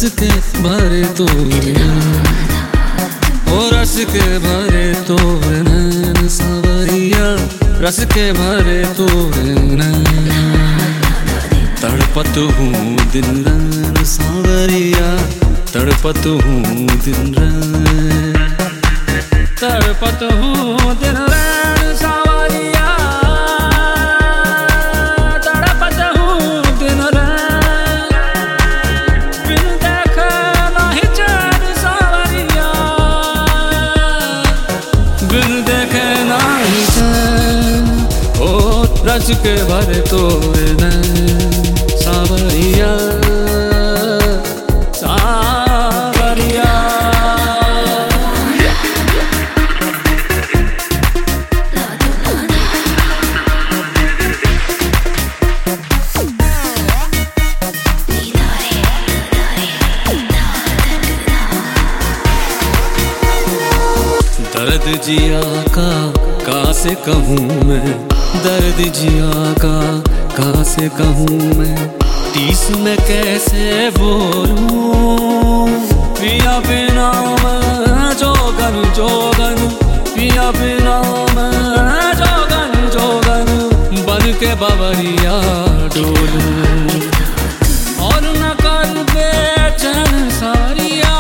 के भरे तोरे ओ रस के भरे तोरे नैन सावरिया रस के भरे तोरे नैन तड़पत हूँ दिन रात सावरिया तड़पत हूँ दिन रात तड़पत हूँ दिन रात सावरिया तड़पत हूँ दिन रात बिन देखे नहीं चैन सावरिया बिन देखे नहीं चैन ओ रस के भरे तोरे नैन सावरिया सावरिया दर्द जिया का से कहूँ मैं दर्द जिया का से कहूँ मैं टीस में कैसे बोलूं पिया बिना मैं जोगन जोगन पिया बिना मैं जोगन जोगन बन के बावरिया डोलूं और न कर बेचैन सावरिया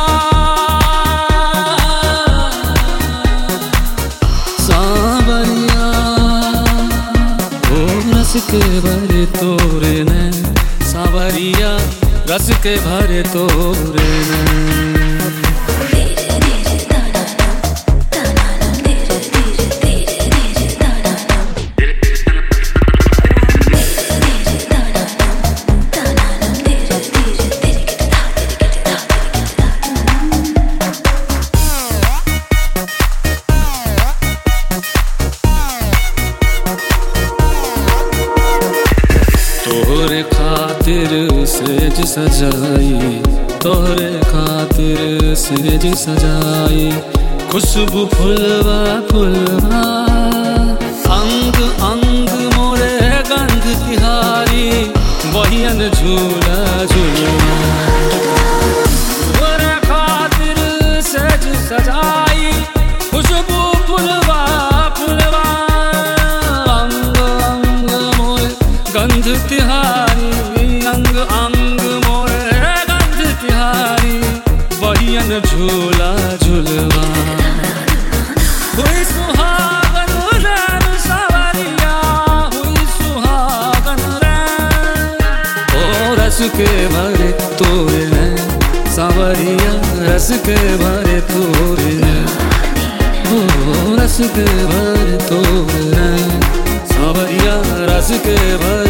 सावरिया ओ रस के भरे तोरे नैन सावरिया रस के भरे तोरे नैन तोहरे खातिर सेज सजाई तोहरे खातिर सेज सजाई खुशबू फुलवा फुलवा अंग अंग मोरे गंध तिहारी बहियन झूला झूलवा तोहरे खातिर सेज सजाई खुशबू फुलवा फुलवा अंग अंग मोरे गंध तिहारी अंग अंग मोरे गंध तिहारी बहियन झूला झूलवा हुई सुहागन रैन सावरिया हुई सुहागन रैन ओ रस के भरे तोरे नैन सावरिया रस के भरे तोरे नैन ओ रस के भरे तोरे नैन सावरिया रस के भरे